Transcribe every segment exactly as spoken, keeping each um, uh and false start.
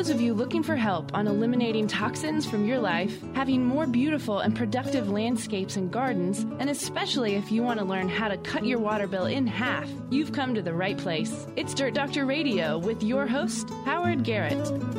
those of you looking for help on eliminating toxins from your life, having more beautiful and productive landscapes and gardens, and especially if you want to learn how to cut your water bill in half, you've come to the right place. It's Dirt Doctor Radio with your host, Howard Garrett.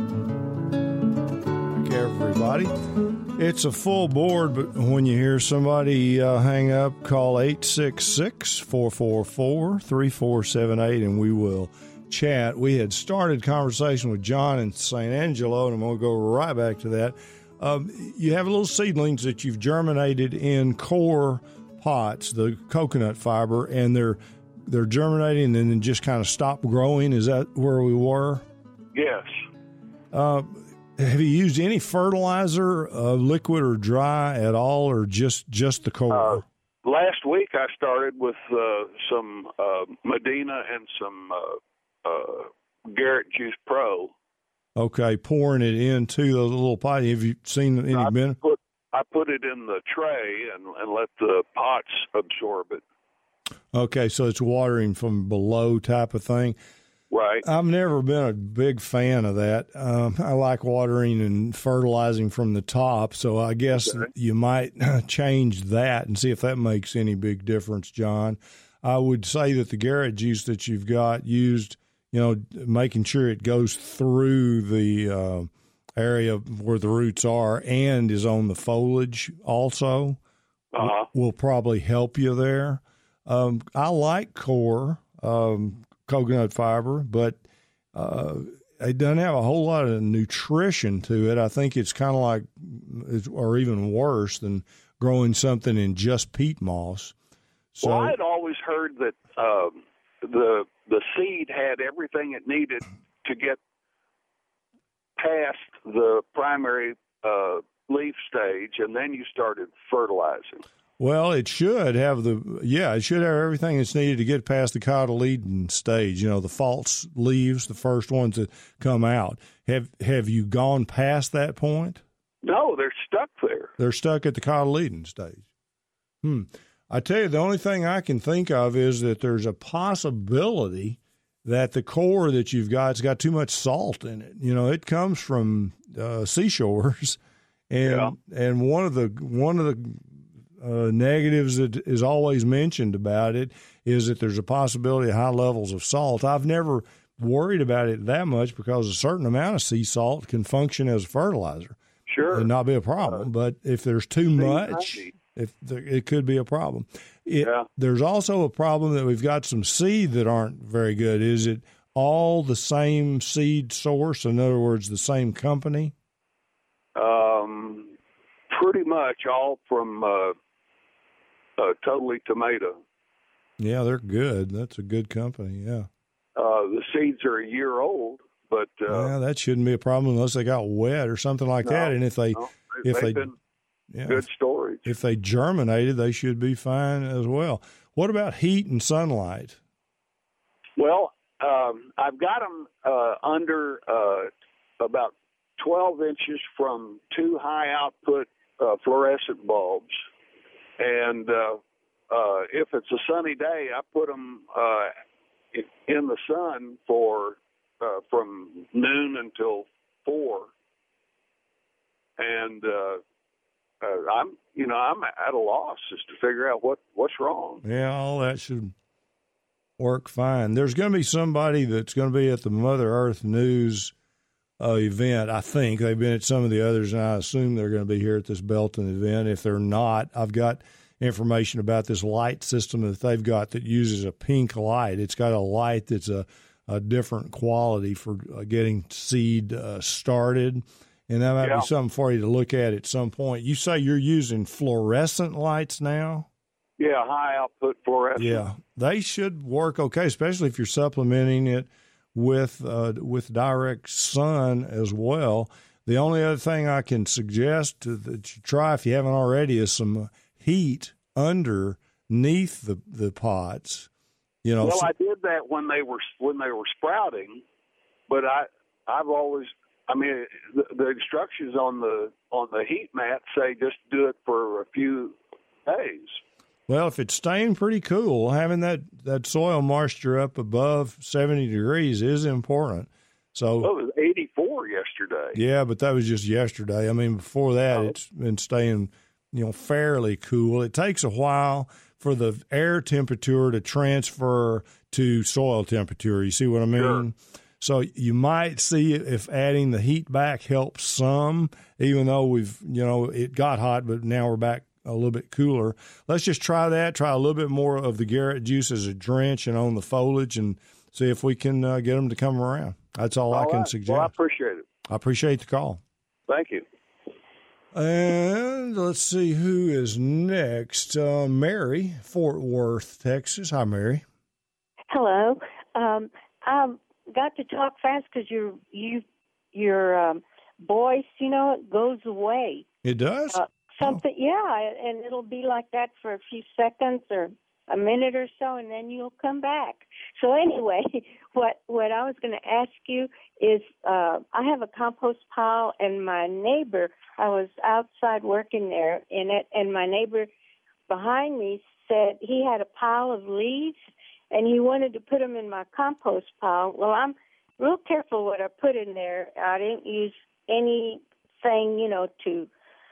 Okay, everybody. It's a full board, but when you hear somebody uh, hang up, call eight six six, four four four, three four seven eight, and we will chat. We had started conversation with John in Saint Angelo, and I'm going to go right back to that. Um, you have little seedlings that you've germinated in core pots, the coconut fiber, and they're they're germinating and then just kind of stop growing. Is that where we were? Yes. Uh, have you used any fertilizer, uh, liquid or dry at all, or just, just the core? Uh, last week I started with uh, some uh, Medina and some uh, uh, Garrett Juice Pro. Okay, pouring it into those little pots. Have you seen any I benefit? put, I put it in the tray and, and let the pots absorb it. Okay, so it's watering from below type of thing. Right. I've never been a big fan of that. Um, I like watering and fertilizing from the top, so I guess okay. you might change that and see if that makes any big difference, John. I would say that the Garrett juice that you've got used, you know, making sure it goes through the uh, area where the roots are and is on the foliage also uh-huh. will probably help you there. Um, I like core. Um, coconut fiber, but uh, it doesn't have a whole lot of nutrition to it. I think it's kind of like, or even worse than growing something in just peat moss. So, well, I had always heard that um, the the seed had everything it needed to get past the primary uh, leaf stage, and then you started fertilizing. Well, it should have the, yeah, it should have everything that's needed to get past the cotyledon stage, you know, the false leaves, the first ones that come out. Have have you gone past that point? No, they're stuck there. They're stuck at the cotyledon stage. Hmm. I tell you, the only thing I can think of is that there's a possibility that the core that you've got has got too much salt in it. You know, it comes from uh, seashores, and yeah. and one of the one of the Uh, negatives that is always mentioned about it is that there's a possibility of high levels of salt. I've never worried about it that much because a certain amount of sea salt can function as a fertilizer. Sure. And not be a problem. Uh, but if there's too much, ninety. if there, it could be a problem. It, yeah. There's also a problem that we've got some seed that aren't very good. Is it all the same seed source? In other words, the same company? Um, pretty much all from uh, Uh, Totally Tomato. Yeah, they're good. That's a good company, yeah. Uh, the seeds are a year old, but... Uh, yeah, that shouldn't be a problem unless they got wet or something like no, that. And if they... No, if they been yeah, good storage. If they germinated, they should be fine as well. What about heat and sunlight? Well, um, I've got them uh, under uh, about twelve inches from two high-output uh, fluorescent bulbs. And uh, uh, if it's a sunny day, I put them uh, in the sun for uh, from noon until four. And uh, uh, I'm, you know, I'm at a loss as to figure out what, what's wrong. Yeah, all that should work fine. There's going to be somebody that's going to be at the Mother Earth News Uh, event. I think they've been at some of the others, and I assume they're going to be here at this Belton event. If they're not, I've got information about this light system that they've got that uses a pink light. It's got a light that's a, a different quality for uh, getting seed uh, started, and that might yeah. be something for you to look at at some point. You say you're using fluorescent lights now? Yeah, high output fluorescent. Yeah, they should work okay, especially if you're supplementing it with uh, with direct sun as well. The only other thing I can suggest that you try, if you haven't already, is some heat underneath the, the pots. You know, well, so, I did that when they were when they were sprouting, but I I've always I mean the, the instructions on the on the heat mat say just do it for a few days. Well, if it's staying pretty cool, having that, that soil moisture up above seventy degrees is important. So well, it was eighty-four yesterday. Yeah, but that was just yesterday. I mean, before that, Oh. it's been staying, you know, fairly cool. It takes a while for the air temperature to transfer to soil temperature. You see what I mean? Sure. So you might see if adding the heat back helps some, even though we've, you know, it got hot, but now we're back a little bit cooler. Let's just try that. Try a little bit more of the Garrett juice as a drench and on the foliage and see if we can uh, get them to come around. That's all, all I can right. suggest. Well, I appreciate it. I appreciate the call. Thank you. And let's see who is next. Uh, Mary, Fort Worth, Texas. Hi, Mary. Hello. Um, I got to talk fast because your you your um, voice, you know, it goes away. It does? Uh, something, oh. yeah, and it'll be like that for a few seconds or a minute or so, and then you'll come back. So anyway, what what I was going to ask you is, uh, I have a compost pile, and my neighbor, I was outside working there in it, and my neighbor behind me said he had a pile of leaves, and he wanted to put them in my compost pile. Well, I'm real careful what I put in there. I didn't use anything, you know, to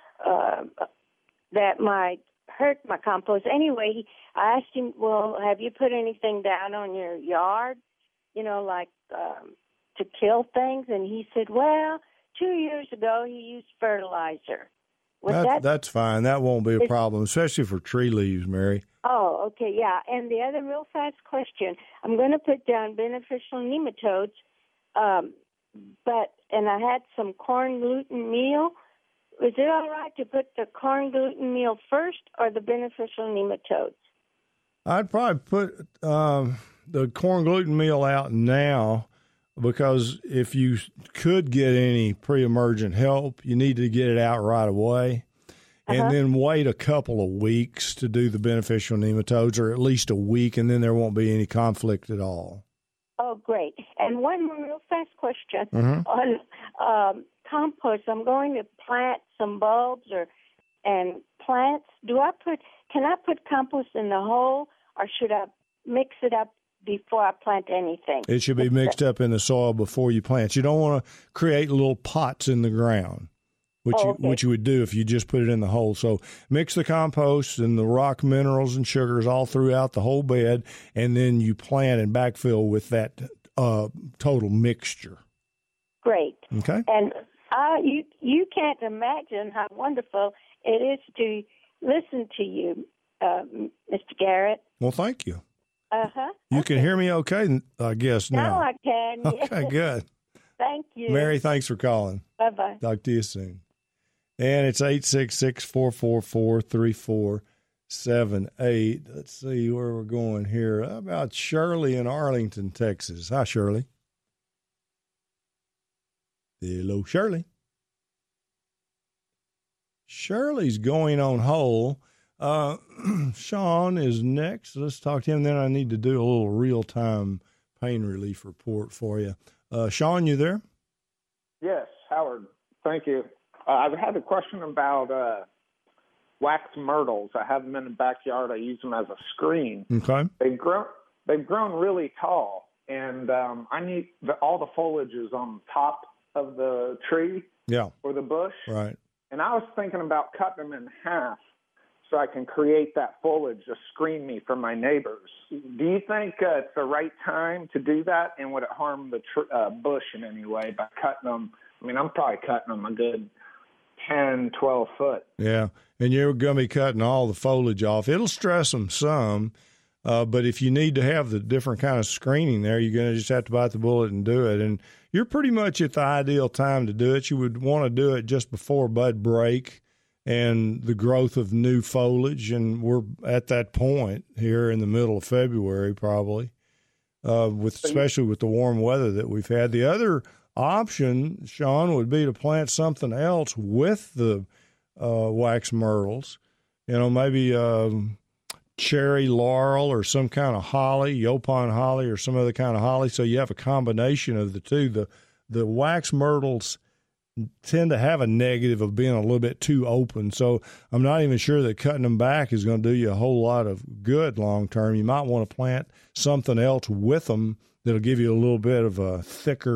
uh, that might hurt my compost. Anyway, I asked him, well, have you put anything down on your yard, you know, like um, to kill things? And he said, well, two years ago he used fertilizer. That, that, that's fine. That won't be a problem, especially for tree leaves, Mary. Oh, okay, yeah. And the other real fast question, I'm going to put down beneficial nematodes, um, but, and I had some corn gluten meal. Is it all right to put the corn gluten meal first or the beneficial nematodes? I'd probably put um, the corn gluten meal out now, because if you could get any pre-emergent help, you need to get it out right away. And Uh-huh. then wait a couple of weeks to do the beneficial nematodes, or at least a week, and then there won't be any conflict at all. Oh, great. And one more real fast question Mhm. on um, compost. I'm going to plant some bulbs or and plants. Do I put? Can I put compost in the hole, or should I mix it up before I plant anything? It should be mixed up in the soil before you plant. You don't want to create little pots in the ground, which Oh, you, okay. which you would do if you just put it in the hole. So mix the compost and the rock minerals and sugars all throughout the whole bed, and then you plant and backfill with that uh, total mixture. Great. Okay? And uh, you you can't imagine how wonderful it is to listen to you, uh, Mister Garrett. Well, thank you. Uh-huh. You okay. can hear me okay, I guess, now. Now I can. yes. Okay, good. Thank you. Mary, thanks for calling. Bye-bye. Talk to you soon. And it's eight six six, four four four, three four seven eight. Let's see where we're going here. How about Shirley in Arlington, Texas? Hi, Shirley. Hello, Shirley. Shirley's going on hold. Uh, Sean is next. Let's talk to him. Then I need to do a little real-time pain relief report for you. Uh, Sean, you there? Yes, Howard. Thank you. Uh, I've had a question about uh, wax myrtles. I have them in the backyard. I use them as a screen. Okay. They've grown. They've grown really tall, and um, I need the, all the foliage is on top of the tree Yeah. or the bush. Right. And I was thinking about cutting them in half so I can create that foliage to screen me from my neighbors. Do you think uh, it's the right time to do that, and would it harm the tr- uh, bush in any way by cutting them? I mean, I'm probably cutting them a good ten, twelve foot. Yeah, and you're going to be cutting all the foliage off. It'll stress them some, uh, but if you need to have the different kind of screening there, you're going to just have to bite the bullet and do it. And you're pretty much at the ideal time to do it. You would want to do it just before bud break and the growth of new foliage, and we're at that point here in the middle of February probably, uh, with especially with the warm weather that we've had. The other option, Sean, would be to plant something else with the uh, wax myrtles. You know, maybe um, cherry laurel or some kind of holly, Yopon holly or some other kind of holly, so you have a combination of the two. The the wax myrtles tend to have a negative of being a little bit too open, so I'm not even sure that cutting them back is going to do you a whole lot of good long term. You might want to plant something else with them that'll give you a little bit of a thicker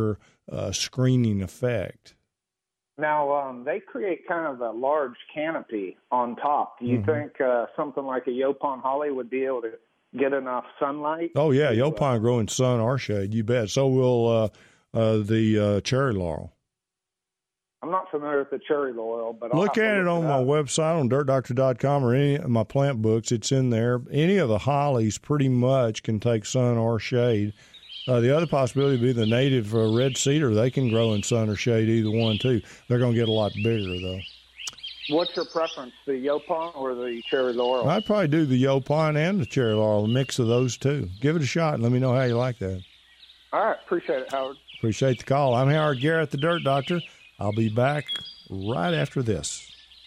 uh, screening effect. Now, um, they create kind of a large canopy on top. Do you mm-hmm. think uh, something like a Yaupon holly would be able to get enough sunlight? Oh, yeah. To, Yaupon uh, grow in sun or shade, you bet. So will uh, uh, the uh, cherry laurel. I'm not familiar with the cherry laurel, but I'll look at it on my website on dirt doctor dot com or any of my plant books. It's in there. Any of the hollies pretty much can take sun or shade. Uh, the other possibility would be the native uh, red cedar. They can grow in sun or shade, either one, too. They're going to get a lot bigger, though. What's your preference, the Yaupon or the cherry laurel? I'd probably do the Yaupon and the cherry laurel, a mix of those two. Give it a shot and let me know how you like that. All right. Appreciate it, Howard. Appreciate the call. I'm Howard Garrett, the Dirt Doctor. I'll be back right after this.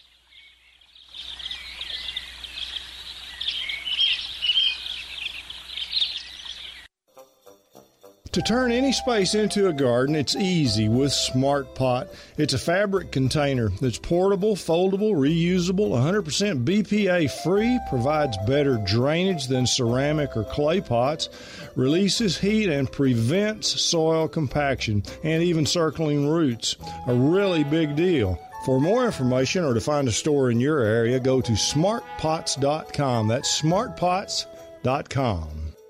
To turn any space into a garden, it's easy with Smart Pot. It's a fabric container that's portable, foldable, reusable, one hundred percent B P A free, provides better drainage than ceramic or clay pots, releases heat and prevents soil compaction and even circling roots. A really big deal. For more information or to find a store in your area, go to smart pots dot com. That's smart pots dot com.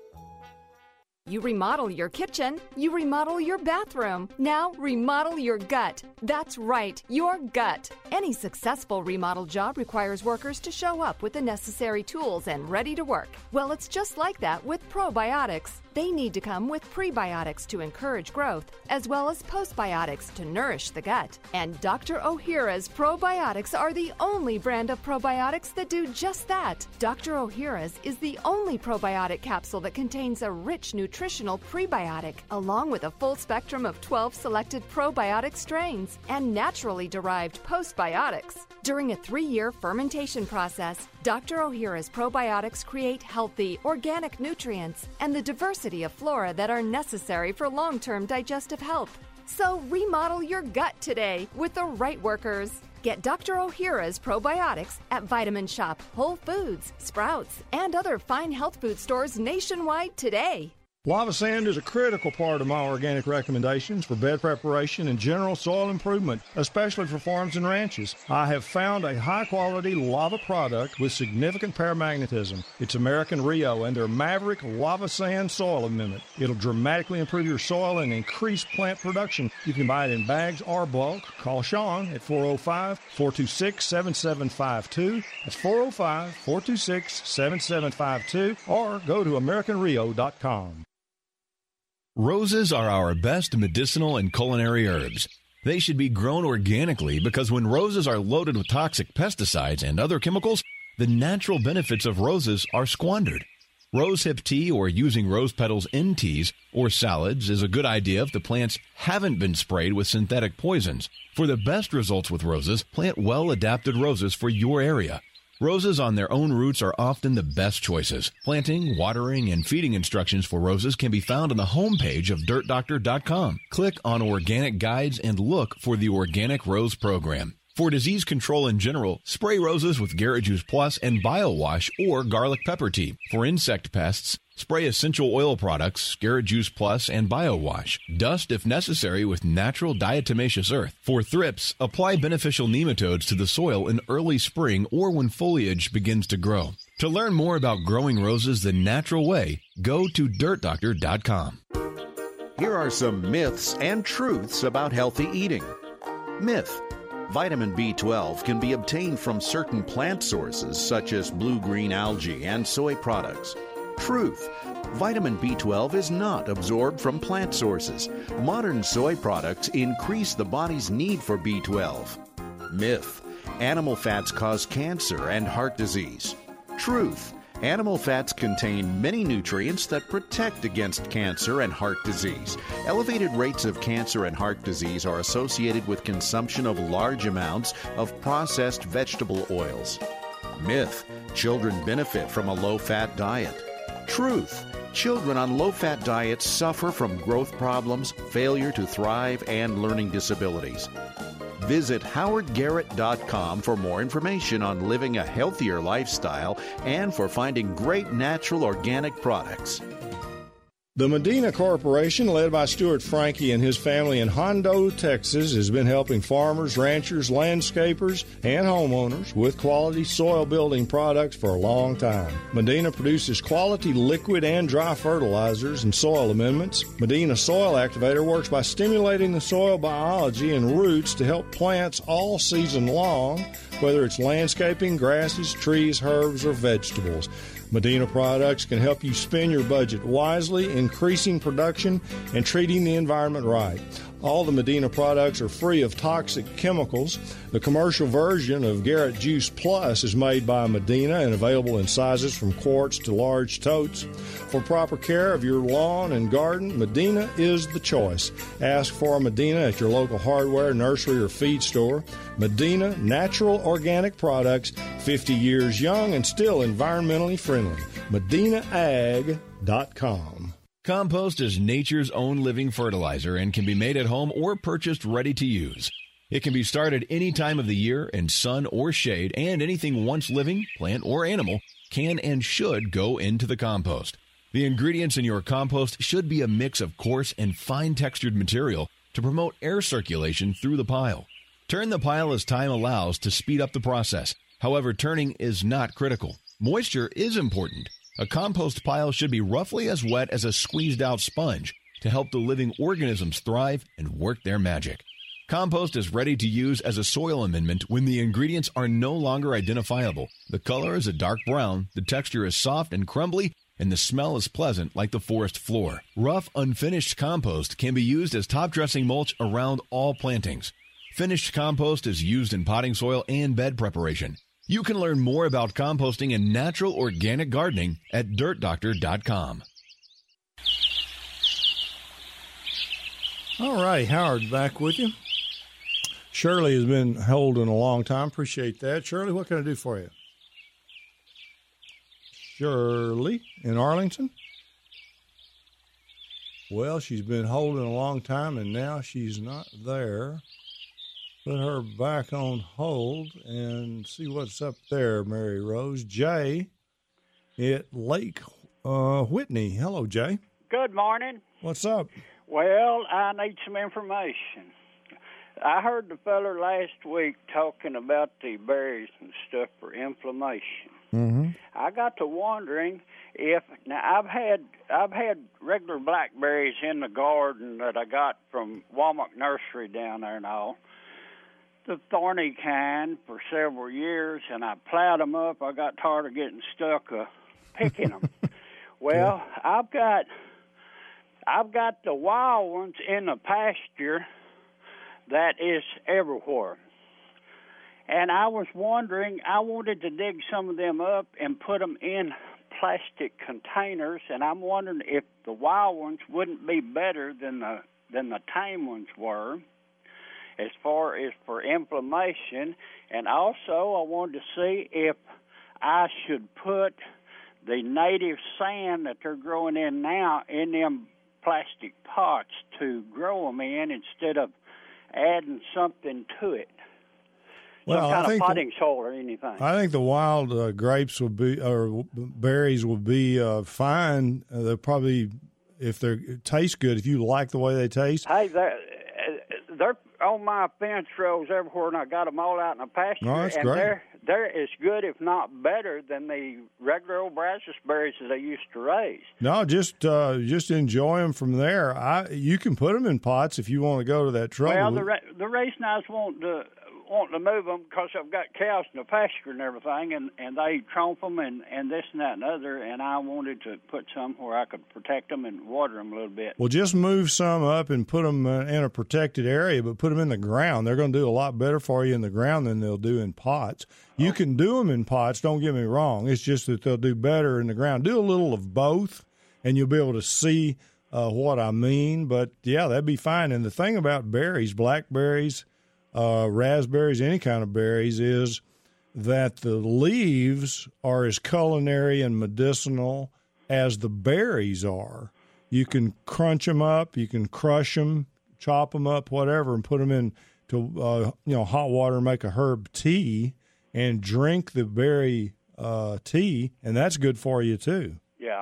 You remodel your kitchen, you remodel your bathroom. Now remodel your gut. That's right, your gut. Any successful remodel job requires workers to show up with the necessary tools and ready to work. Well, it's just like that with probiotics. They need to come with prebiotics to encourage growth, as well as postbiotics to nourish the gut. And Doctor Ohhira's probiotics are the only brand of probiotics that do just that. Doctor Ohhira's is the only probiotic capsule that contains a rich nutritional prebiotic, along with a full spectrum of twelve selected probiotic strains and naturally derived postbiotics. During a three-year fermentation process, Doctor Ohhira's probiotics create healthy, organic nutrients and the diversity of flora that are necessary for long-term digestive health. So remodel your gut today with the right workers. Get Doctor Ohhira's probiotics at Vitamin Shop, Whole Foods, Sprouts, and other fine health food stores nationwide today. Lava sand is a critical part of my organic recommendations for bed preparation and general soil improvement, especially for farms and ranches. I have found a high-quality lava product with significant paramagnetism. It's American Rio and their Maverick Lava Sand Soil Amendment. It'll dramatically improve your soil and increase plant production. You can buy it in bags or bulk. Call Sean at four oh five, four two six, seven seven five two. That's four oh five, four two six, seven seven five two, or go to american rio dot com. Roses are our best medicinal and culinary herbs. They should be grown organically because when roses are loaded with toxic pesticides and other chemicals, the natural benefits of roses are squandered. Rosehip tea or using rose petals in teas or salads is a good idea if the plants haven't been sprayed with synthetic poisons. For the best results with roses, plant well-adapted roses for your area. Roses on their own roots are often the best choices. Planting, watering, and feeding instructions for roses can be found on the homepage of dirt doctor dot com. Click on Organic Guides and look for the Organic Rose Program. For disease control in general, spray roses with Garrett Juice Plus and BioWash or garlic pepper tea. For insect pests, spray essential oil products, Garrett Juice Plus, and BioWash. Dust if necessary with natural diatomaceous earth. For thrips, apply beneficial nematodes to the soil in early spring or when foliage begins to grow. To learn more about growing roses the natural way, go to dirt doctor dot com. Here are some myths and truths about healthy eating. Myth: vitamin B twelve can be obtained from certain plant sources such as blue-green algae and soy products. Truth: vitamin B twelve is not absorbed from plant sources. Modern soy products increase the body's need for B twelve. Myth: animal fats cause cancer and heart disease. Truth: animal fats contain many nutrients that protect against cancer and heart disease. Elevated rates of cancer and heart disease are associated with consumption of large amounts of processed vegetable oils. Myth: children benefit from a low-fat diet. Truth: children on low-fat diets suffer from growth problems, failure to thrive, and learning disabilities. Visit howard garrett dot com for more information on living a healthier lifestyle and for finding great natural organic products. The Medina Corporation, led by Stuart Frankie and his family in Hondo, Texas, has been helping farmers, ranchers, landscapers, and homeowners with quality soil building products for a long time. Medina produces quality liquid and dry fertilizers and soil amendments. Medina Soil Activator works by stimulating the soil biology and roots to help plants all season long, whether it's landscaping, grasses, trees, herbs, or vegetables. Medina products can help you spend your budget wisely, increasing production and treating the environment right. All the Medina products are free of toxic chemicals. The commercial version of Garrett Juice Plus is made by Medina and available in sizes from quarts to large totes. For proper care of your lawn and garden, Medina is the choice. Ask for Medina at your local hardware, nursery, or feed store. Medina Natural Organic Products, fifty years young and still environmentally friendly. medina ag dot com. Compost is nature's own living fertilizer and can be made at home or purchased ready to use. It can be started any time of the year in sun or shade, and anything once living, plant or animal, can and should go into the compost. The ingredients in your compost should be a mix of coarse and fine-textured material to promote air circulation through the pile. Turn the pile as time allows to speed up the process. However, turning is not critical. Moisture is important. A compost pile should be roughly as wet as a squeezed-out sponge to help the living organisms thrive and work their magic. Compost is ready to use as a soil amendment when the ingredients are no longer identifiable. The color is a dark brown, the texture is soft and crumbly, and the smell is pleasant like the forest floor. Rough, unfinished compost can be used as top-dressing mulch around all plantings. Finished compost is used in potting soil and bed preparation. You can learn more about composting and natural organic gardening at dirt doctor dot com. All right, Howard, back with you. Shirley has been holding a long time. Appreciate that. Shirley, what can I do for you? Shirley in Arlington? Well, she's been holding a long time, and now she's not there. Put her back on hold and see what's up there, Mary Rose. Jay at Lake uh, Whitney. Hello, Jay. Good morning. What's up? Well, I need some information. I heard the feller last week talking about the berries and stuff for inflammation. Mm-hmm. I got to wondering if now I've had I've had regular blackberries in the garden that I got from Walmart Nursery down there and all. The thorny kind for several years, and I plowed them up. I got tired of getting stuck uh, picking them. Well, yeah. I've got I've got the wild ones in the pasture that is everywhere. And I was wondering, I wanted to dig some of them up and put them in plastic containers, and I'm wondering if the wild ones wouldn't be better than the than the tame ones were, as far as for inflammation. And also I wanted to see if I should put the native sand that they're growing in now in them plastic pots to grow them in instead of adding something to it. Well, Some kind I think of potting soil or anything. I think the wild uh, grapes would be, or berries would be uh, fine. Uh, they'll probably, if they taste good, if you like the way they taste. Hey, they're, they're on my fence rows everywhere, and I got them all out in the pasture. Oh, that's and great. they're they're as good, if not better, than the regular old Brazos berries that I used to raise. No, just uh, just enjoy them from there. I you can put them in pots if you want to go to that trouble. Well, the re- the reason I was wanting to wanting to move them because I've got cows in the pasture and everything, and, and they tromp them and, and this and that and other, and I wanted to put some where I could protect them and water them a little bit. Well, just move some up and put them uh, in a protected area, but put them in the ground. They're going to do a lot better for you in the ground than they'll do in pots. You oh. can do them in pots, don't get me wrong. It's just that they'll do better in the ground. Do a little of both, and you'll be able to see uh, what I mean. But, yeah, that'd be fine. And the thing about berries, blackberries, Uh, raspberries, any kind of berries, is that the leaves are as culinary and medicinal as the berries are. You can crunch them up, you can crush them, chop them up, whatever, and put them in to uh, you know hot water and make a herb tea and drink the berry uh, tea, and that's good for you too. Yeah.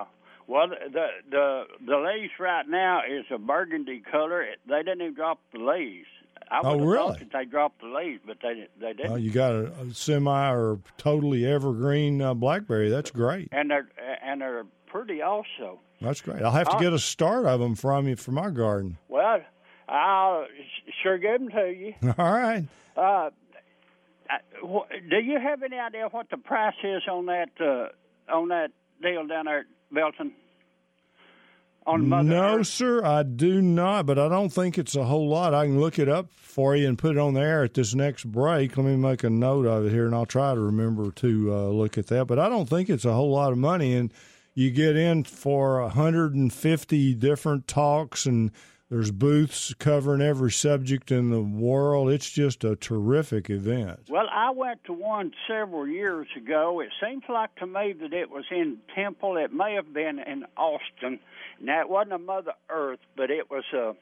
Well, the the the leaves right now is a burgundy color. They didn't even drop the leaves. I oh, would have really? thought that they dropped the leaves, but they they didn't. Oh, you got a, a semi or totally evergreen uh, blackberry. That's great. And they're and they're pretty also. That's great. I'll have to I'll, get a start of them from you for my garden. Well, I'll sure give them to you. All right. Uh, do you have any idea what the price is on that uh, on that deal down there at Belton? On Mother no, Earth? sir, I do not, but I don't think it's a whole lot. I can look it up for you and put it on the air at this next break. Let me make a note of it here, and I'll try to remember to uh, look at that. But I don't think it's a whole lot of money, and you get in for one hundred fifty different talks, and there's booths covering every subject in the world. It's just a terrific event. Well, I went to one several years ago. It seems like to me that it was in Temple. It may have been in Austin. Now, it wasn't a Mother Earth, but it was a,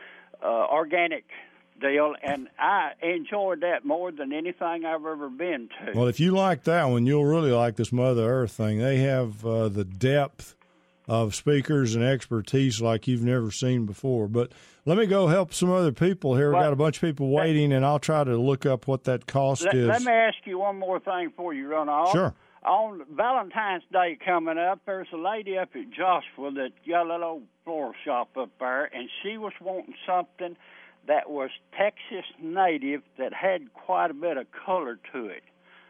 a organic deal, and I enjoyed that more than anything I've ever been to. Well, if you like that one, you'll really like this Mother Earth thing. They have uh, the depth of speakers and expertise like you've never seen before. But let me go help some other people here. We've got a bunch of people waiting, and I'll try to look up what that cost let, is. Let me ask you one more thing before you run off. Sure. On Valentine's Day coming up, there's a lady up at Joshua that got a little old floral shop up there, and she was wanting something that was Texas native that had quite a bit of color to it.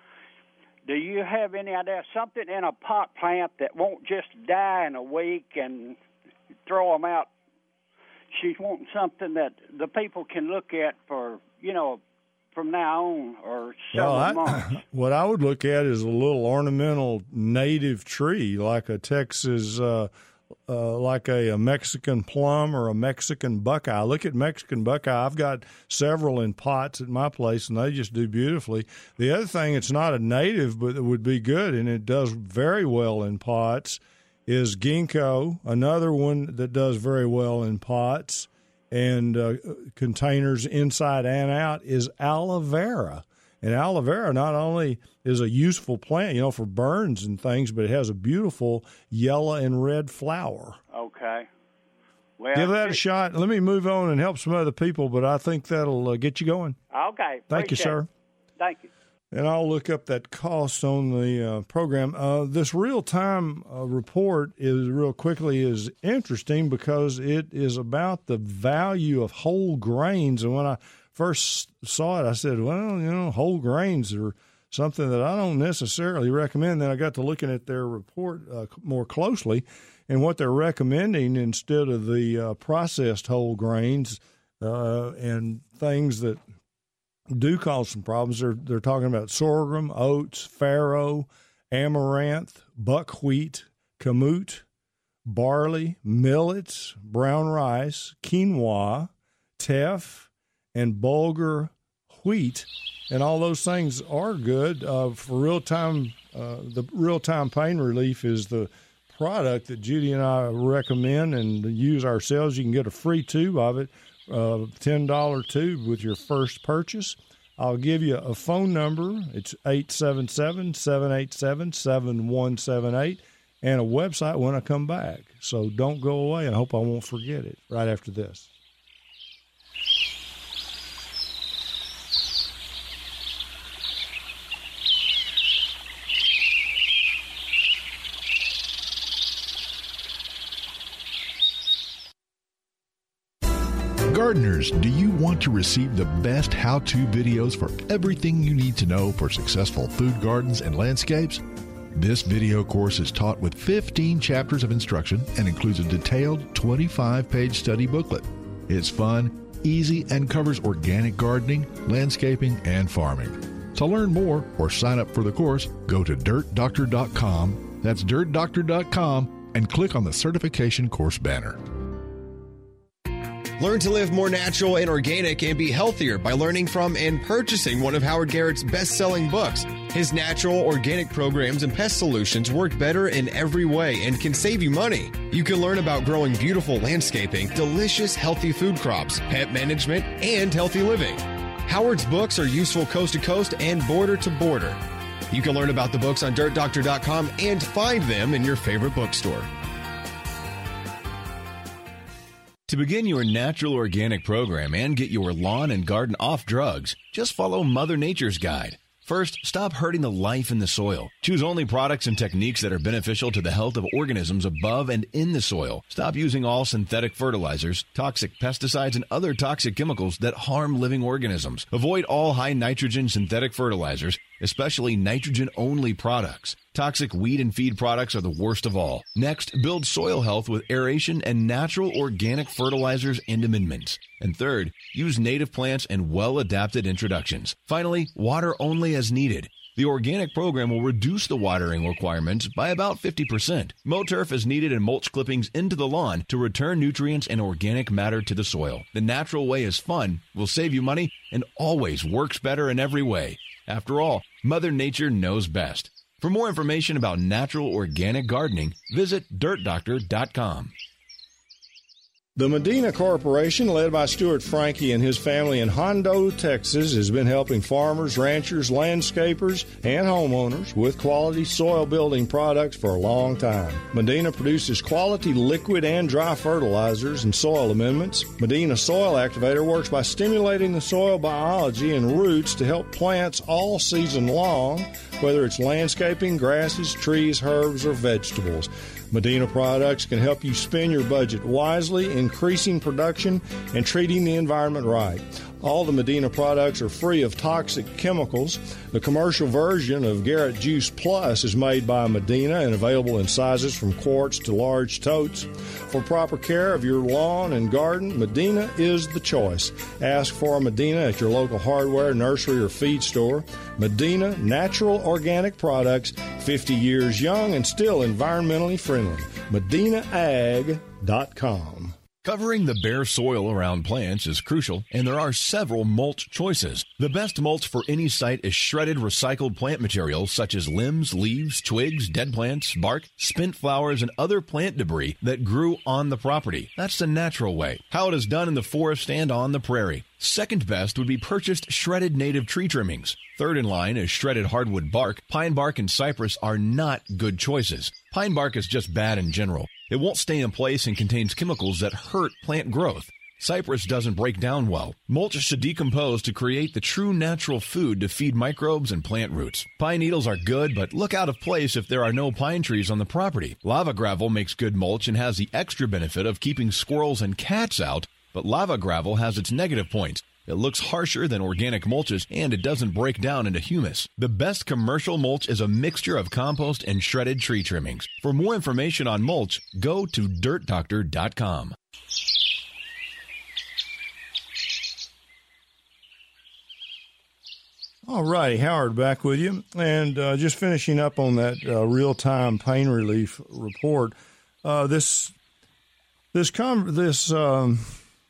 Do you have any idea? Something in a pot plant that won't just die in a week and throw them out. She's wanting something that the people can look at for, you know, from now on or several well, I, months. What I would look at is a little ornamental native tree, like a Texas, uh, uh, like a, a Mexican plum or a Mexican buckeye. Look at Mexican buckeye. I've got several in pots at my place, and they just do beautifully. The other thing, it's not a native, but it would be good, and it does very well in pots, is ginkgo, another one that does very well in pots and uh, containers inside and out, is aloe vera. And aloe vera not only is a useful plant, you know, for burns and things, but it has a beautiful yellow and red flower. Okay. Well, give that a shot. Let me move on and help some other people, but I think that'll uh, get you going. Okay. Thank you, sir. It. Thank you. And I'll look up that cost on the uh, program. Uh, this real-time uh, report is real quickly is interesting because it is about the value of whole grains. And when I first saw it, I said, well, you know, whole grains are something that I don't necessarily recommend. Then I got to looking at their report uh, more closely, and what they're recommending instead of the uh, processed whole grains uh, and things that do cause some problems. They're, they're talking about sorghum, oats, farro, amaranth, buckwheat, kamut, barley, millets, brown rice, quinoa, teff, and bulgur wheat. And all those things are good uh, for real-time. Uh, the real-time pain relief is the product that Judy and I recommend and use ourselves. You can get a free tube of it. Uh, ten dollar tube with your first purchase. I'll give you a phone number. It's eight seven seven, seven eight seven, seven one seven eight and a website when I come back. So don't go away, and I hope I won't forget it right after this. Gardeners, do you want to receive the best how-to videos for everything you need to know for successful food gardens and landscapes? This video course is taught with fifteen chapters of instruction and includes a detailed twenty-five page study booklet. It's fun, easy, and covers organic gardening, landscaping, and farming. To learn more or sign up for the course, go to dirt doctor dot com. That's dirt doctor dot com and click on the certification course banner. Learn to live more natural and organic and be healthier by learning from and purchasing one of Howard Garrett's best-selling books. His natural, organic programs and pest solutions work better in every way and can save you money. You can learn about growing beautiful landscaping, delicious, healthy food crops, pet management, and healthy living. Howard's books are useful coast to coast and border to border. You can learn about the books on dirt doctor dot com and find them in your favorite bookstore. To begin your natural organic program and get your lawn and garden off drugs, just follow Mother Nature's guide. First, stop hurting the life in the soil. Choose only products and techniques that are beneficial to the health of organisms above and in the soil. Stop using all synthetic fertilizers, toxic pesticides, and other toxic chemicals that harm living organisms. Avoid all high nitrogen synthetic fertilizers, especially nitrogen-only products. Toxic weed and feed products are the worst of all. Next, build soil health with aeration and natural organic fertilizers and amendments. And third, use native plants and well-adapted introductions. Finally, water only as needed. The organic program will reduce the watering requirements by about fifty percent. Mow-turf is needed and mulch clippings into the lawn to return nutrients and organic matter to the soil. The natural way is fun, will save you money, and always works better in every way. After all, Mother Nature knows best. For more information about natural organic gardening, visit dirt doctor dot com. The Medina Corporation, led by Stuart Frankie and his family in Hondo, Texas, has been helping farmers, ranchers, landscapers, and homeowners with quality soil building products for a long time. Medina produces quality liquid and dry fertilizers and soil amendments. Medina Soil Activator works by stimulating the soil biology and roots to help plants all season long, whether it's landscaping, grasses, trees, herbs, or vegetables. Medina products can help you spend your budget wisely, increasing production and treating the environment right. All the Medina products are free of toxic chemicals. The commercial version of Garrett Juice Plus is made by Medina and available in sizes from quarts to large totes. For proper care of your lawn and garden, Medina is the choice. Ask for Medina at your local hardware, nursery, or feed store. Medina Natural Organic Products, fifty years young and still environmentally friendly. medina ag dot com. Covering the bare soil around plants is crucial, and there are several mulch choices. The best mulch for any site is shredded recycled plant materials such as limbs, leaves, twigs, dead plants, bark, spent flowers, and other plant debris that grew on the property. That's the natural way, how it is done in the forest and on the prairie. Second best would be purchased shredded native tree trimmings. Third in line is shredded hardwood bark. Pine bark and cypress are not good choices. Pine bark is just bad in general. It won't stay in place and contains chemicals that hurt plant growth. Cypress doesn't break down well. Mulch should decompose to create the true natural food to feed microbes and plant roots. Pine needles are good, but look out of place if there are no pine trees on the property. Lava gravel makes good mulch and has the extra benefit of keeping squirrels and cats out, but lava gravel has its negative points. It looks harsher than organic mulches, and it doesn't break down into humus. The best commercial mulch is a mixture of compost and shredded tree trimmings. For more information on mulch, go to dirt doctor dot com. All righty, Howard back with you. And uh, just finishing up on that uh, real-time pain relief report, uh, this this com- this um,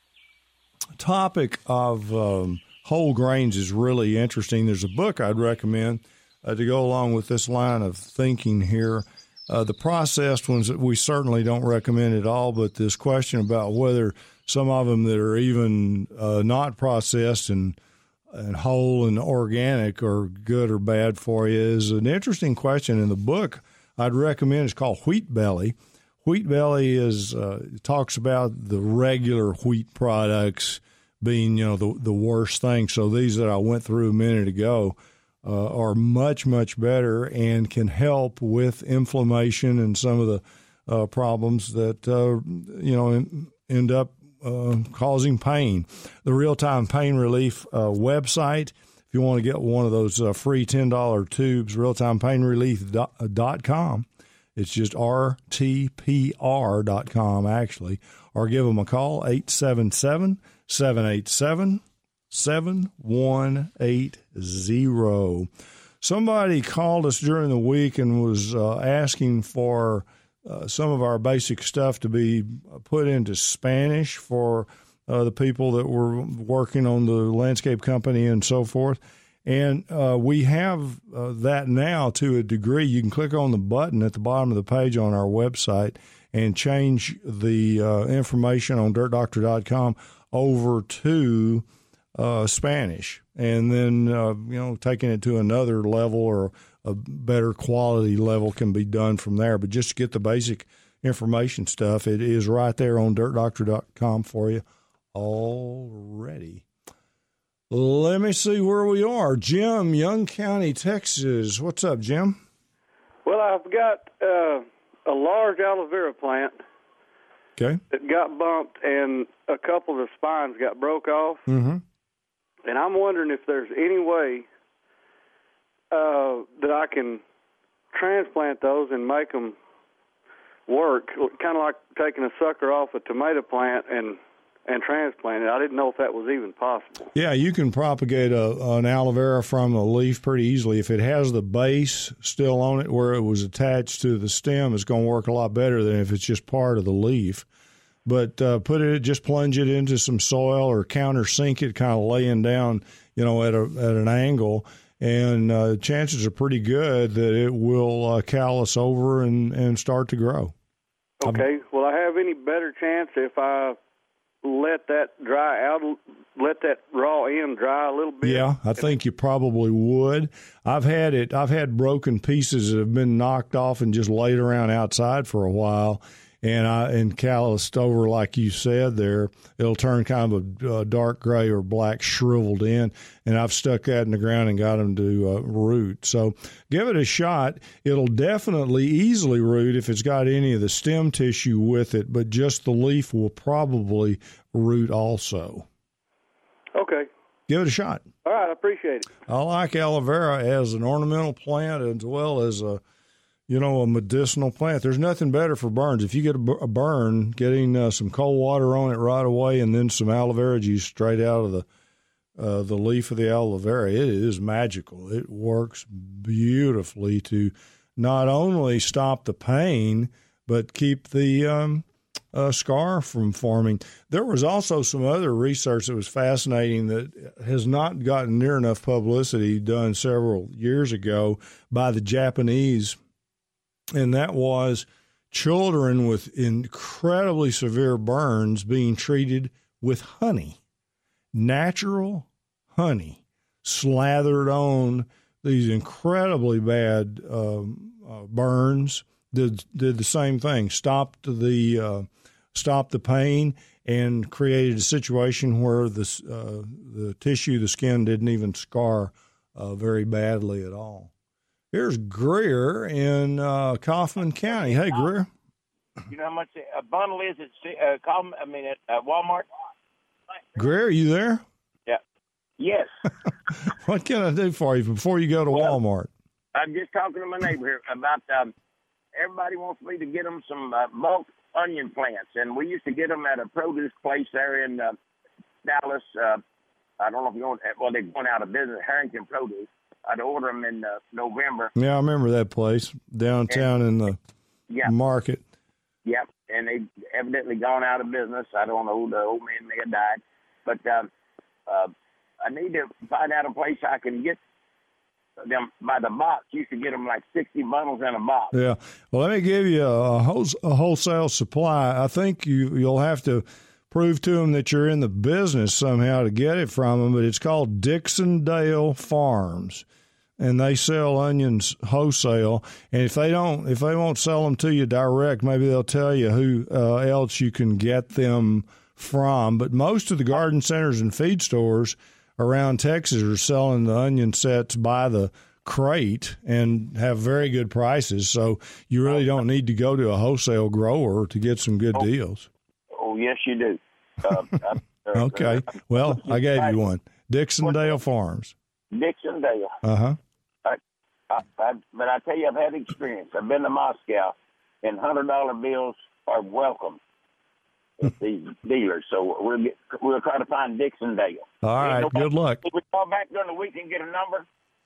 topic of um, whole grains is really interesting. There's a book I'd recommend uh, to go along with this line of thinking here. Uh, the processed ones that we certainly don't recommend at all, but this question about whether some of them that are even uh, not processed and and whole and organic are good or bad for you is an interesting question. In the book I'd recommend, it's called Wheat Belly. Wheat Belly is uh, talks about the regular wheat products being, you know, the the worst thing. So these that I went through a minute ago uh, are much, much better and can help with inflammation and some of the uh, problems that, uh, you know, in, end up uh, causing pain. The Real-Time Pain Relief uh, website, if you want to get one of those uh, free ten dollar tubes, real time pain relief dot com. It's just R T P R dot com, actually. Or give them a call, eight seven seven, seven eight seven, seven one eight zero. Somebody called us during the week and was uh, asking for uh, some of our basic stuff to be put into Spanish for uh, the people that were working on the landscape company and so forth. And uh, we have uh, that now to a degree. You can click on the button at the bottom of the page on our website and change the uh, information on dirt doctor dot com over to uh, Spanish. And then, uh, you know, taking it to another level or a better quality level can be done from there. But just to get the basic information stuff, it is right there on dirt doctor dot com for you already. Let me see where we are. Jim, Young County, Texas. What's up, Jim? Well, I've got uh, a large aloe vera plant. Okay. It got bumped, and a couple of the spines got broke off. Mm-hmm. And I'm wondering if there's any way uh, that I can transplant those and make them work, kind of like taking a sucker off a tomato plant and and transplant it. I didn't know if that was even possible. Yeah, you can propagate a, an aloe vera from a leaf pretty easily. If it has the base still on it where it was attached to the stem, it's going to work a lot better than if it's just part of the leaf. But uh, put it, just plunge it into some soil or countersink it, kind of laying down, you know, at a at an angle, and uh, chances are pretty good that it will uh, callus over and, and start to grow. Okay. Will I have any better chance if I let that dry out, let that raw end dry a little bit? Yeah, I think you probably would. I've had it. I've had broken pieces that have been knocked off and just laid around outside for a while, and I and calloused over, like you said there. It'll turn kind of a, a dark gray or black, shriveled in, and I've stuck that in the ground and got them to uh, root. So give it a shot. It'll definitely easily root if it's got any of the stem tissue with it, but just the leaf will probably root also. Okay. Give it a shot. All right, I appreciate it. I like aloe vera as an ornamental plant as well as a, you know, a medicinal plant. There's nothing better for burns. If you get a, a burn, getting uh, some cold water on it right away and then some aloe vera juice straight out of the uh, the leaf of the aloe vera, it is magical. It works beautifully to not only stop the pain, but keep the um, uh, scar from forming. There was also some other research that was fascinating that has not gotten near enough publicity, done several years ago by the Japanese, and that was children with incredibly severe burns being treated with honey, natural honey, slathered on these incredibly bad um, uh, burns. Did did the same thing, stopped the uh, stopped the pain, and created a situation where the uh, the tissue, the skin, didn't even scar uh, very badly at all. Here's Greer in uh, Kaufman County. Hey, Greer. You know how much a bundle is at uh, Kaufman, I mean at uh, Walmart? Greer, are you there? Yeah. Yes. What can I do for you before you go to well, Walmart? I'm just talking to my neighbor here about um, everybody wants me to get them some uh, bulk onion plants, and we used to get them at a produce place there in uh, Dallas. Uh, I don't know if you know, well, they're going out of business, Harrington Produce. I'd order them in uh, November. Yeah, I remember that place downtown and, in the yeah. market. Yep, and they evidently gone out of business. I don't know, the old man may have died. But um, uh, I need to find out a place I can get them by the box. Used to get them like sixty bundles in a box. Yeah. Well, let me give you a, whole, a wholesale supply. I think you, you'll have to prove to them that you're in the business somehow to get it from them, but it's called Dixondale Farms, and they sell onions wholesale. And if they don't, if they won't sell them to you direct, maybe they'll tell you who uh, else you can get them from. But most of the garden centers and feed stores around Texas are selling the onion sets by the crate and have very good prices. So you really don't need to go to a wholesale grower to get some good oh. deals. Oh, yes, you do. Uh, uh, okay. Well, I gave you one. Dixondale Farms. Dixondale. Uh-huh. I, I, I, but I tell you, I've had experience. I've been to Moscow, and one hundred dollar bills are welcome at these dealers. So we'll, get, we'll try to find Dixondale. All right. Nobody, good luck. If we call back during the week and get a number?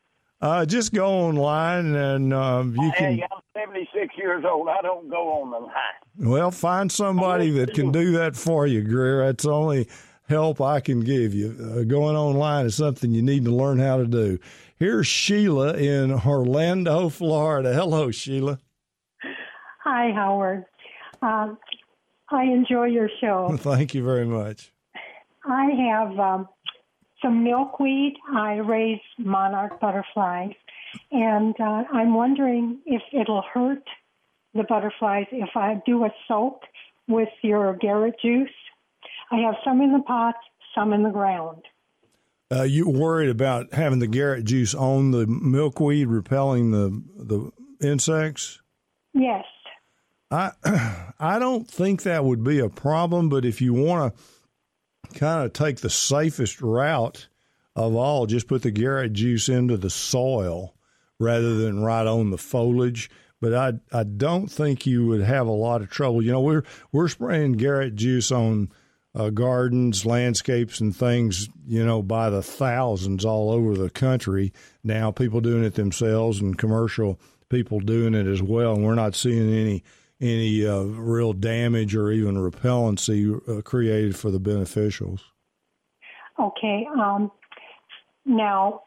Uh, just go online and um, you can. Hey, I'm seventy-six years old. I don't go on the line. Well, find somebody that can do that for you, Greer. That's the only help I can give you. Uh, going online is something you need to learn how to do. Here's Sheila in Orlando, Florida. Hello, Sheila. Hi, Howard. Um, I enjoy your show. Thank you very much. I have um, some milkweed. I raise monarch butterflies, and uh, I'm wondering if it'll hurt the butterflies if I do a soak with your Garrett juice. I have some in the pot, some in the ground. Uh, you worried about having the Garrett juice on the milkweed repelling the the insects? Yes. I I don't think that would be a problem, but if you want to kind of take the safest route of all, just put the Garrett juice into the soil rather than right on the foliage. But I I don't think you would have a lot of trouble. You know, we're we're spraying Garrett juice on uh, gardens, landscapes, and things, you know, by the thousands all over the country now. People doing it themselves and commercial people doing it as well. And we're not seeing any any uh, real damage or even repellency uh, created for the beneficials. Okay. Um, now,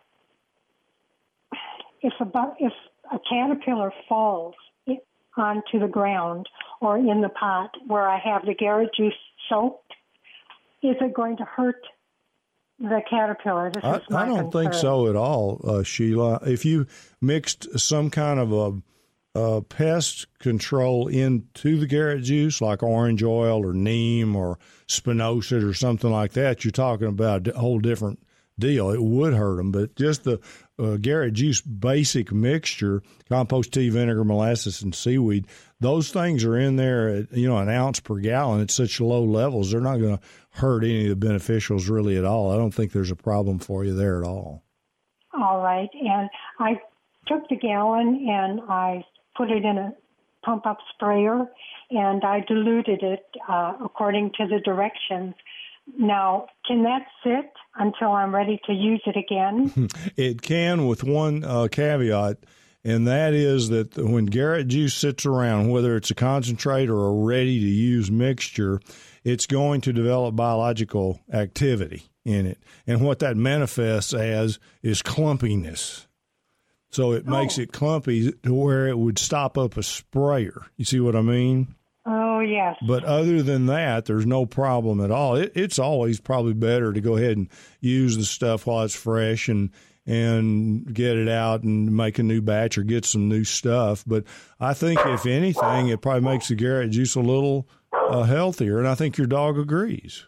if a bu- if a caterpillar falls onto the ground or in the pot where I have the Garrett juice soaked, is it going to hurt the caterpillar? This I, is my I don't concern. think so at all, uh, Sheila. If you mixed some kind of a, a pest control into the Garrett juice, like orange oil or neem or spinosad or something like that, you're talking about a whole different deal. It would hurt them, but just the uh, Garrett juice basic mixture, compost tea, vinegar, molasses, and seaweed, those things are in there at, you know, an ounce per gallon at such low levels, they're not going to hurt any of the beneficials really at all. I don't think there's a problem for you there at all. All right. And I took the gallon and I put it in a pump-up sprayer, and I diluted it uh, according to the directions. Now, can that sit until I'm ready to use it again? It can, with one uh, caveat, and that is that when Garrett juice sits around, whether it's a concentrate or a ready-to-use mixture, it's going to develop biological activity in it. And what that manifests as is clumpiness. So it oh. makes it clumpy to where it would stop up a sprayer. You see what I mean? Oh, yes. But other than that, there's no problem at all. It, it's always probably better to go ahead and use the stuff while it's fresh and and get it out and make a new batch or get some new stuff. But I think, if anything, it probably makes the Garrett juice a little uh, healthier, and I think your dog agrees.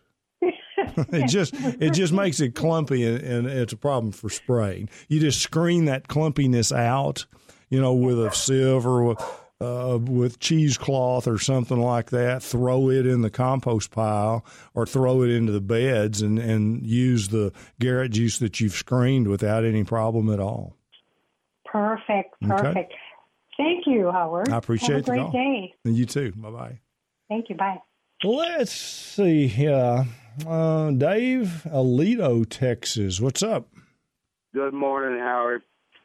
it just it just makes it clumpy, and, and it's a problem for spraying. You just screen that clumpiness out, you know, with a sieve or with, uh, with cheesecloth or something like that. Throw it in the compost pile or throw it into the beds, and, and use the Garrett juice that you've screened without any problem at all. Perfect, perfect. Okay. Thank you, Howard. I appreciate the call. Have a great day. And you too. Bye-bye. Thank you. Bye. Let's see here. Uh, Dave, Alito, Texas. What's up? Good morning, Howard.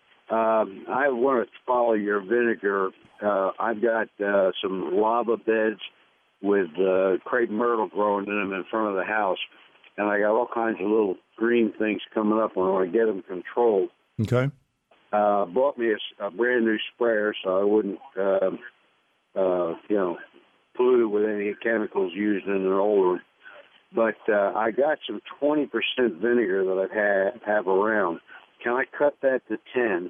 Um, I want to follow your vinegar. Uh, I've got uh, some lava beds with uh, crepe myrtle growing in them in front of the house, and I got all kinds of little green things coming up, and I want to get them controlled. Okay. Uh, bought me a, a brand new sprayer so I wouldn't, uh, uh, you know, pollute with any chemicals used in an old one. But uh, I got some twenty percent vinegar that I have, have around. Can I cut that to ten?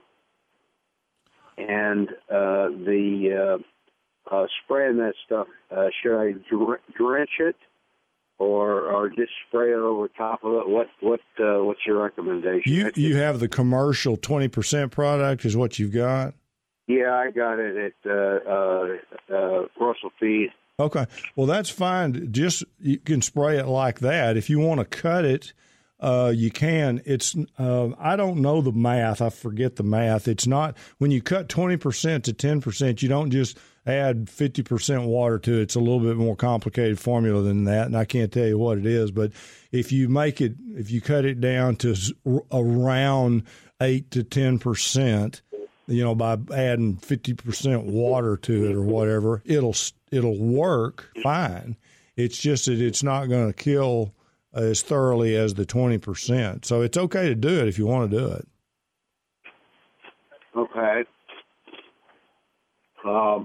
And uh, the uh, uh, spraying that stuff, uh, should I drench it or or just spray it over top of it? What what uh, what's your recommendation? You you have the commercial twenty percent product is what you've got? Yeah, I got it at uh, uh, uh, Russell Feed. Okay. Well, that's fine. Just you can spray it like that. If you want to cut it, uh, you can. It's uh, I don't know the math. I forget the math. It's not when you cut twenty percent to ten percent, you don't just add fifty percent water to it. It's a little bit more complicated formula than that, and I can't tell you what it is. But if you make it, if you cut it down to around eight to ten percent, you know, by adding fifty percent water to it or whatever, it'll it'll work fine. It's just that it's not going to kill as thoroughly as the twenty percent. So it's okay to do it if you want to do it. Okay. Um,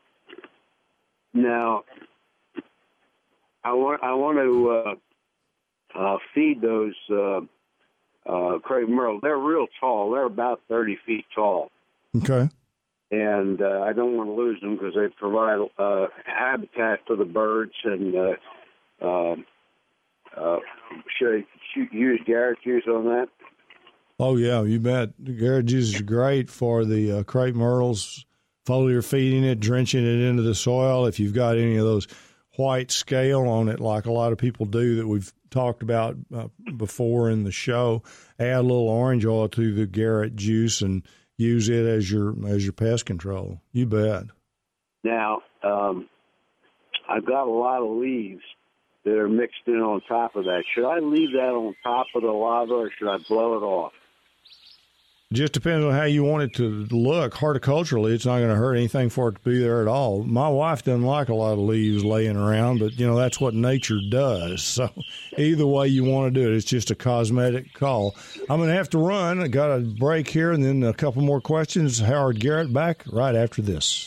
now, I want I want to uh, uh, feed those uh, uh, crepe myrtle. They're real tall. They're about thirty feet tall. Okay. and uh, I don't want to lose them because they provide uh, habitat for the birds. And uh, uh, uh, should I use Garrett juice on that? Oh, yeah, you bet. Garrett juice is great for the uh, crepe myrtles, foliar feeding it, drenching it into the soil. If you've got any of those white scale on it, like a lot of people do that we've talked about uh, before in the show, add a little orange oil to the Garrett juice and use it as your as your pest control. You bet. Now, um, I've got a lot of leaves that are mixed in on top of that. Should I leave that on top of the lava, or should I blow it off? Just depends on how you want it to look. Horticulturally, it's not going to hurt anything for it to be there at all. My wife doesn't like a lot of leaves laying around, but, you know, that's what nature does. So either way you want to do it, it's just a cosmetic call. I'm going to have to run. I got a break here and then a couple more questions. Howard Garrett back right after this.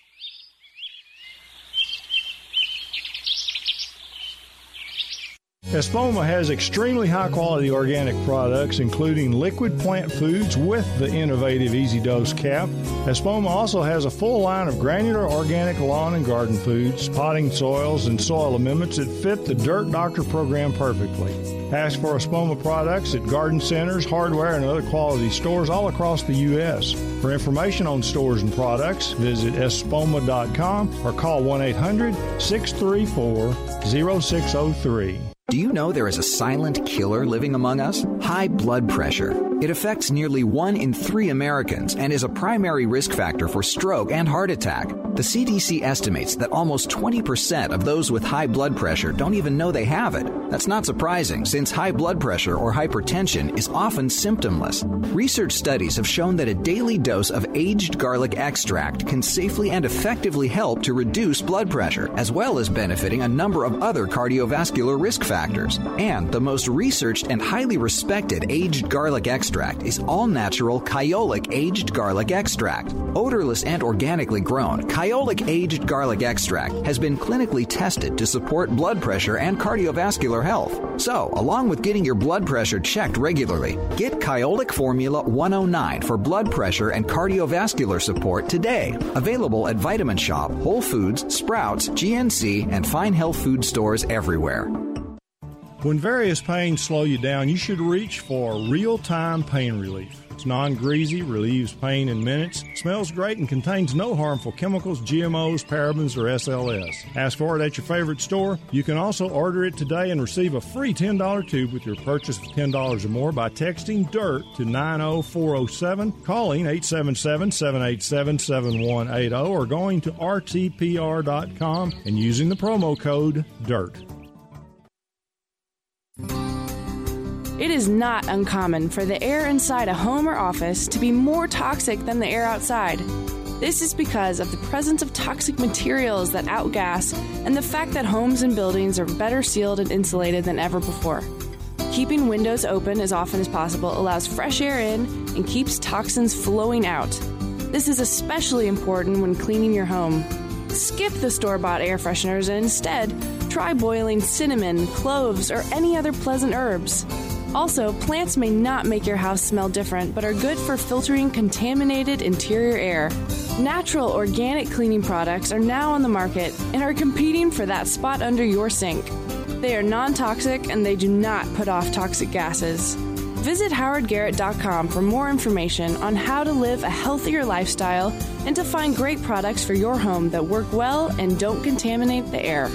Espoma has extremely high-quality organic products, including liquid plant foods with the innovative Easy Dose cap. Espoma also has a full line of granular organic lawn and garden foods, potting soils, and soil amendments that fit the Dirt Doctor program perfectly. Ask for Espoma products at garden centers, hardware, and other quality stores all across the U S For information on stores and products, visit espoma dot com or call one eight hundred six three four zero six zero three. Do you know there is a silent killer living among us? High blood pressure. It affects nearly one in three Americans and is a primary risk factor for stroke and heart attack. The C D C estimates that almost twenty percent of those with high blood pressure don't even know they have it. That's not surprising, since high blood pressure or hypertension is often symptomless. Research studies have shown that a daily dose of aged garlic extract can safely and effectively help to reduce blood pressure, as well as benefiting a number of other cardiovascular risk factors. And the most researched and highly respected aged garlic extract is all-natural Kyolic aged garlic extract. Odorless and organically grown, Kyolic aged garlic extract has been clinically tested to support blood pressure and cardiovascular health. So, along with getting your blood pressure checked regularly, get Kyolic Formula one oh nine for blood pressure and cardiovascular support today. Available at Vitamin Shop, Whole Foods, Sprouts, G N C, and fine health food stores everywhere. When various pains slow you down, you should reach for real-time pain relief. It's non-greasy, relieves pain in minutes, smells great, and contains no harmful chemicals, G M Os, parabens, or S L S. Ask for it at your favorite store. You can also order it today and receive a free ten dollars tube with your purchase of ten dollars or more by texting DIRT to nine oh four oh seven, calling eight seven seven, seven eight seven, seven one eight zero, or going to R T P R dot com and using the promo code DIRT. It is not uncommon for the air inside a home or office to be more toxic than the air outside. This is because of the presence of toxic materials that outgas and the fact that homes and buildings are better sealed and insulated than ever before. Keeping windows open as often as possible allows fresh air in and keeps toxins flowing out. This is especially important when cleaning your home. Skip the store-bought air fresheners and instead try boiling cinnamon, cloves, or any other pleasant herbs. Also, plants may not make your house smell different, but are good for filtering contaminated interior air. Natural organic cleaning products are now on the market and are competing for that spot under your sink. They are non-toxic and they do not put off toxic gases. Visit howard garrett dot com for more information on how to live a healthier lifestyle and to find great products for your home that work well and don't contaminate the air.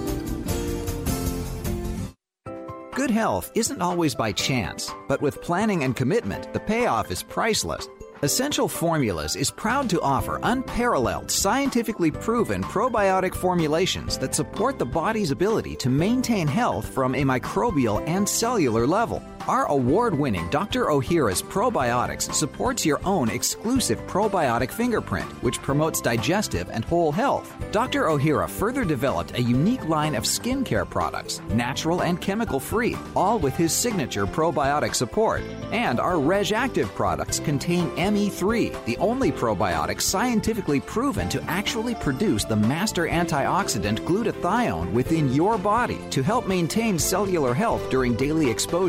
Good health isn't always by chance, but with planning and commitment, the payoff is priceless. Essential Formulas is proud to offer unparalleled, scientifically proven probiotic formulations that support the body's ability to maintain health from a microbial and cellular level. Our award-winning Doctor Ohhira's Probiotics supports your own exclusive probiotic fingerprint, which promotes digestive and whole health. Doctor Ohhira further developed a unique line of skincare products, natural and chemical-free, all with his signature probiotic support. And our Reg Active products contain M E three, the only probiotic scientifically proven to actually produce the master antioxidant glutathione within your body to help maintain cellular health during daily exposure to free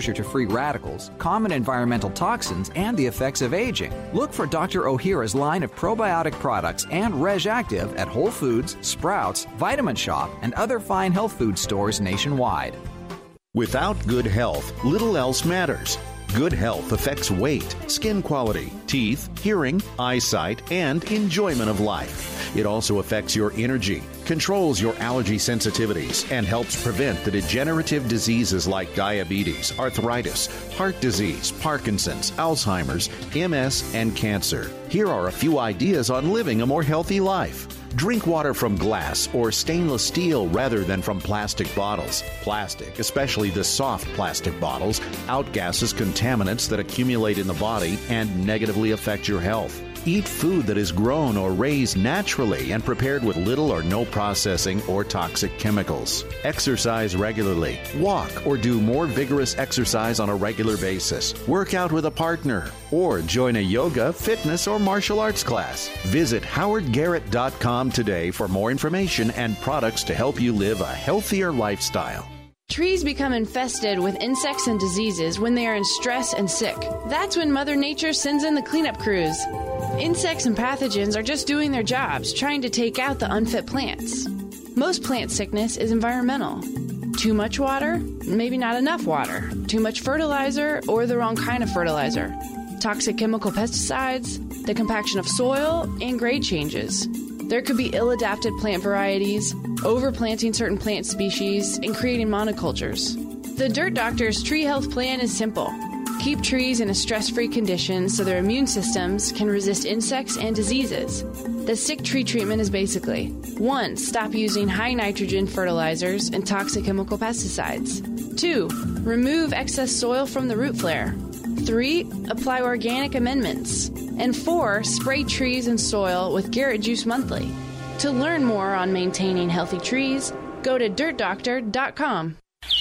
radicals, common environmental toxins, and the effects of aging. Look for Doctor Ohhira's line of probiotic products and Reg Active at Whole Foods, Sprouts, Vitamin Shop, and other fine health food stores nationwide. Without good health, little else matters. Good health affects weight, skin quality, teeth, hearing, eyesight, and enjoyment of life. It also affects your energy, controls your allergy sensitivities, and helps prevent the degenerative diseases like diabetes, arthritis, heart disease, Parkinson's, Alzheimer's, M S, and cancer. Here are a few ideas on living a more healthy life. Drink water from glass or stainless steel rather than from plastic bottles. Plastic, especially the soft plastic bottles, outgasses contaminants that accumulate in the body and negatively affect your health. Eat food that is grown or raised naturally and prepared with little or no processing or toxic chemicals. Exercise regularly. Walk or do more vigorous exercise on a regular basis. Work out with a partner or join a yoga, fitness, or martial arts class. Visit howard garrett dot com today for more information and products to help you live a healthier lifestyle. Trees become infested with insects and diseases when they are in stress and sick. That's when Mother Nature sends in the cleanup crews. Insects and pathogens are just doing their jobs, trying to take out the unfit plants. Most plant sickness is environmental. Too much water, maybe not enough water. Too much fertilizer or the wrong kind of fertilizer. Toxic chemical pesticides, the compaction of soil, and grade changes. There could be ill-adapted plant varieties, overplanting certain plant species, and creating monocultures. The Dirt Doctor's tree health plan is simple. Keep trees in a stress-free condition so their immune systems can resist insects and diseases. The sick tree treatment is basically: one, stop using high nitrogen fertilizers and toxic chemical pesticides. Two, remove excess soil from the root flare. Three, apply organic amendments. And four, spray trees and soil with Garrett Juice Monthly. To learn more on maintaining healthy trees, go to dirt doctor dot com.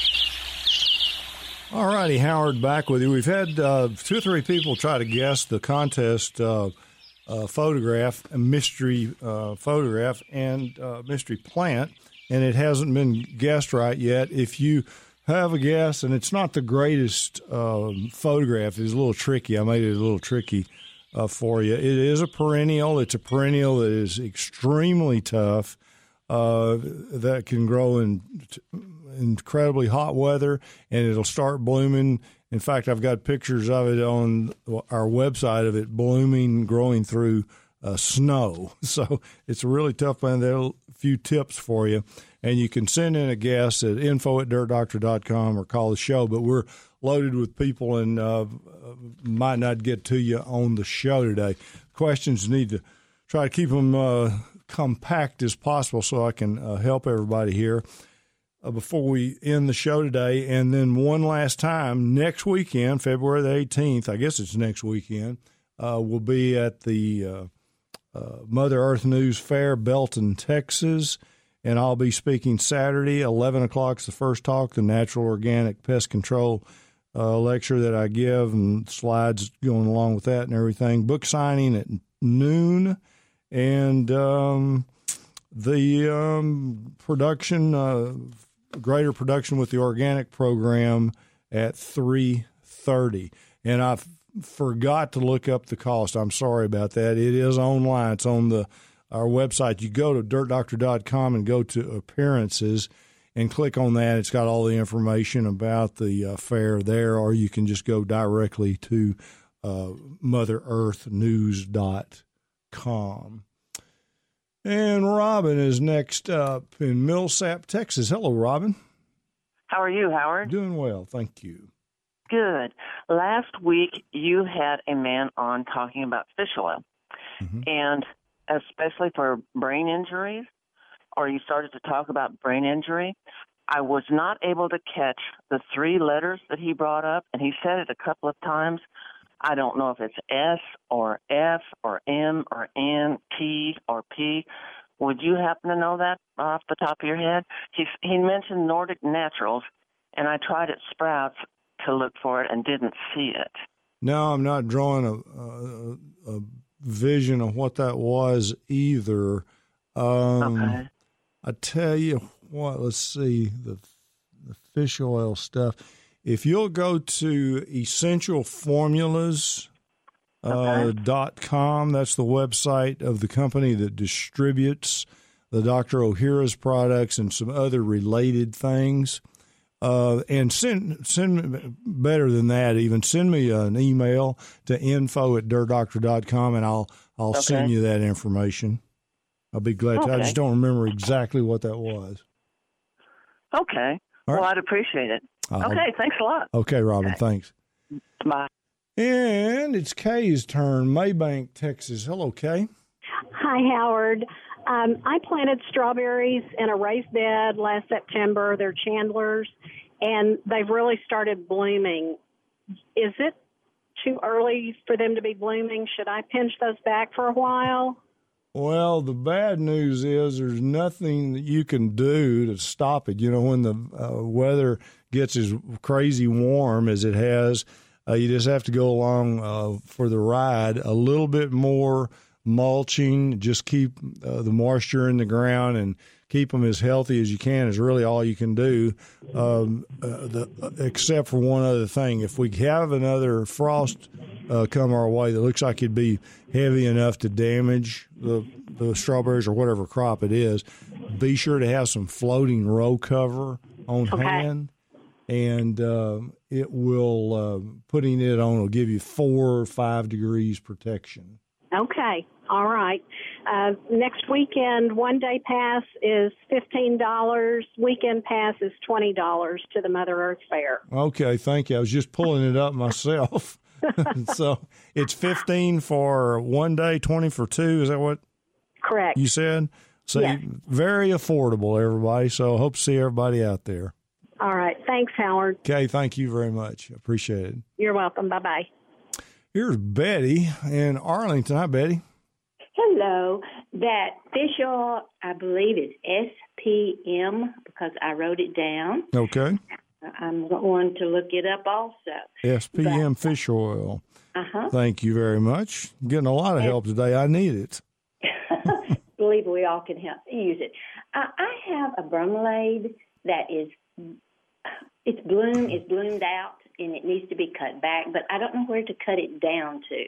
All righty, Howard, back with you. We've had uh, two or three people try to guess the contest uh, uh, photograph, a mystery uh, photograph, and uh, mystery plant, and it hasn't been guessed right yet. If you have a guess, and it's not the greatest uh, photograph, it's a little tricky. I made it a little tricky uh, for you. It is a perennial. It's a perennial that is extremely tough, uh, that can grow in t- incredibly hot weather, and it'll start blooming. In fact, I've got pictures of it on our website of it blooming, growing through uh, snow. So it's a really tough plant. There are a few tips for you, and you can send in a guess at info at dirt doctor dot com or call the show. But we're loaded with people and uh, might not get to you on the show today. Questions need to try to keep them uh, compact as possible so I can uh, help everybody here. Uh, before we end the show today. And then one last time, next weekend, February the eighteenth, I guess it's next weekend, uh, we'll be at the uh, uh, Mother Earth News Fair, Belton, Texas, and I'll be speaking Saturday, eleven o'clock is the first talk, the Natural Organic Pest Control uh, lecture that I give, and slides going along with that and everything. Book signing at noon, and um, the um, production uh greater production with the organic program at three thirty. And I f- forgot to look up the cost. I'm sorry about that. It is online. It's on the our website. You go to dirt doctor dot com and go to appearances and click on that. It's got all the information about the uh, fair there, or you can just go directly to uh, mother earth news dot com. And Robin is next up in Millsap, Texas. Hello, Robin. How are you, Howard? Doing well, thank you. Good. Last week, you had a man on talking about fish oil, mm-hmm. and especially for brain injuries, or you started to talk about brain injury. I was not able to catch the three letters that he brought up, and he said it a couple of times. I don't know if it's S or F or M or N, T or P. Would you happen to know that off the top of your head? He, he mentioned Nordic Naturals, and I tried at Sprouts to look for it and didn't see it. No, I'm not drawing a, a, a vision of what that was either. Um, okay. I tell you what, let's see, the, the fish oil stuff. if you'll go to essential formulas dot com, that's the website of the company that distributes the Doctor Ohhira's products and some other related things. Uh, and send, send better than that, even send me an email to info at dirt doctor dot com, and I'll I'll Okay. send you that information. I'll be glad to. I Okay. just don't remember exactly what that was. Okay. All right. Well, I'd appreciate it. I'll- okay, thanks a lot. Okay, Robin, Okay. thanks. Bye. And it's Kay's turn, Maybank, Texas. Hello, Kay. Hi, Howard. Um, I planted strawberries in a raised bed last September. They're Chandlers, and they've really started blooming. Is it too early for them to be blooming? Should I pinch those back for a while? Well, the bad news is there's nothing that you can do to stop it. You know, when the uh, weather gets as crazy warm as it has, uh, you just have to go along uh, for the ride. A little bit more mulching, just keep uh, the moisture in the ground and keep them as healthy as you can is really all you can do, um, uh, the, uh, except for one other thing. If we have another frost uh, come our way that looks like it'd be heavy enough to damage the, the strawberries or whatever crop it is, be sure to have some floating row cover on Okay. hand, and uh, it will, uh, putting it on will give you four or five degrees protection. Okay. All right. Uh, next weekend, one day pass is fifteen dollars. Weekend pass is twenty dollars to the Mother Earth Fair. Okay, thank you. I was just pulling it up myself. So it's fifteen for one day, twenty for two. Is that what Correct. you said? So Yes. very affordable, everybody. So I hope to see everybody out there. All right. Thanks, Howard. Okay, thank you very much. Appreciate it. You're welcome. Bye-bye. Here's Betty in Arlington. Hi, Betty. Hello. That fish oil, I believe, is S P M because I wrote it down. Okay. I'm going to look it up also. S P M fish oil. Uh-huh. Thank you very much. Getting a lot of help today. I need it. Believe we all can help use it. I, I have a bromelaid that is, its bloom is bloomed out and it needs to be cut back, but I don't know where to cut it down to.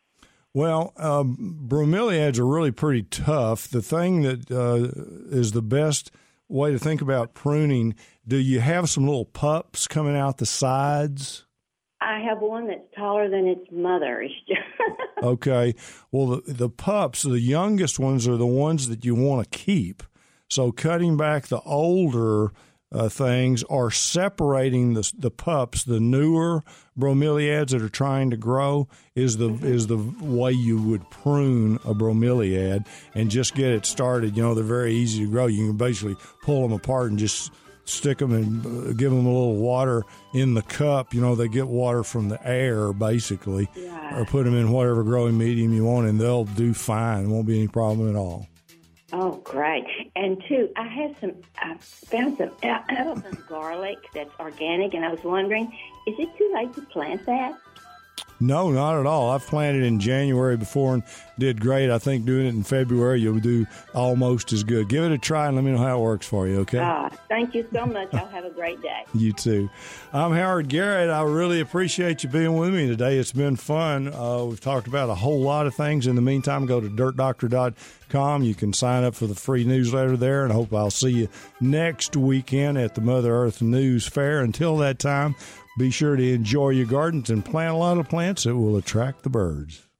Well, um, bromeliads are really pretty tough. The thing that uh, is the best way to think about pruning, do you have some little pups coming out the sides? I have one that's taller than its mother. Okay. Well, the, the pups, the youngest ones, are the ones that you want to keep. So cutting back the older uh, things or separating the the pups, the newer bromeliads that are trying to grow, is the is the way you would prune a bromeliad and just get it started. You know, they're very easy to grow. You can basically pull them apart and just stick them and uh, give them a little water in the cup. You know, they get water from the air, basically, Yeah. or put them in whatever growing medium you want, and they'll do fine. Won't be any problem at all. Oh, great. And two, I had some, I found some el- elephant garlic that's organic, and I was wondering, is it too late to plant that? No, not at all. I've planted in January before and did great. I think doing it in February, you'll do almost as good. Give it a try and let me know how it works for you, okay? Ah, thank you so much. I'll have a great day. You too. I'm Howard Garrett. I really appreciate you being with me today. It's been fun. Uh, we've talked about a whole lot of things. In the meantime, go to dirt doctor dot com. You can sign up for the free newsletter there, and I hope I'll see you next weekend at the Mother Earth News Fair. Until that time, be sure to enjoy your gardens and plant a lot of plants that will attract the birds.